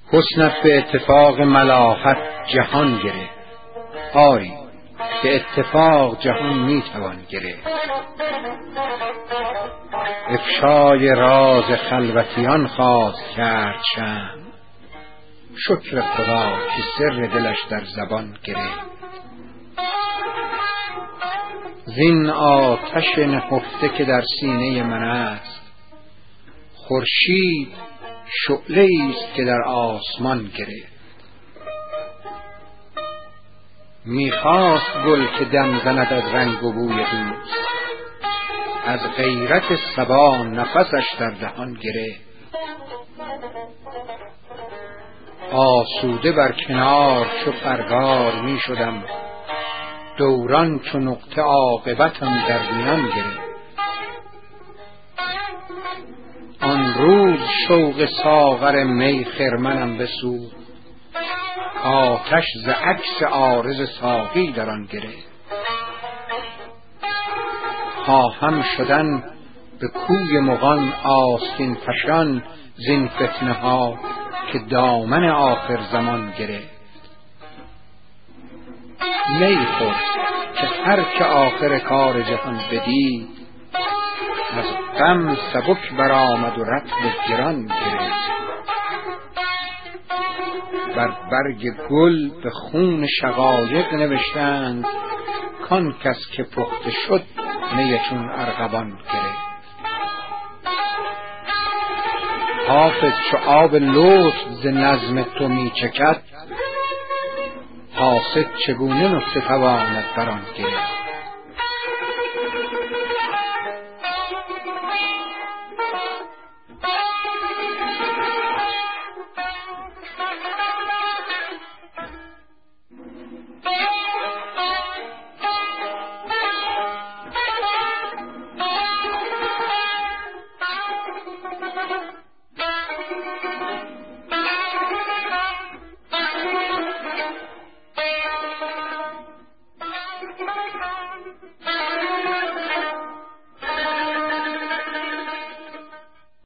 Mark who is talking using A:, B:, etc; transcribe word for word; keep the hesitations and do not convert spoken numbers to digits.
A: حسنت به اتفاق ملاحت جهان گرفت. آری به اتفاق جهان میتوان گرفت. افشای راز خلوتیان خواست کرد شمع، شکر خدا که سر دلش در زبان گرفت. زین آتش نهفته که در سینه من است، خورشید شعله است که در آسمان گرفت. میخواست گل که دم زند از رنگ و بوی دوست، از غیرت صبا نفسش در دهان گرفت. آسوده بر کنار چو پرگار می شدم، دوران چو نقطه عاقبتم در میان گرفت. آن روز شوق ساغر می خرمنم بسوخت، آتش ز عکس عارض ساقی در آن گرفت. خواهم شدن به کوی مغان آستین فشان، زین فتنه ها که دامن آخر زمان گرفت. می خور که هر که آخر کار جهان بدید، از غم سبک برآمد و رطل گران گرفت. بر برگ گل به خون شقایق نوشتند، کان کس که پخته شد می چون ارغوان گرفت. حافظ چو آب لطف ز نظم تو می چکد، حاسد چگونه نکته تواند بر آن گرفت.
B: Thank you.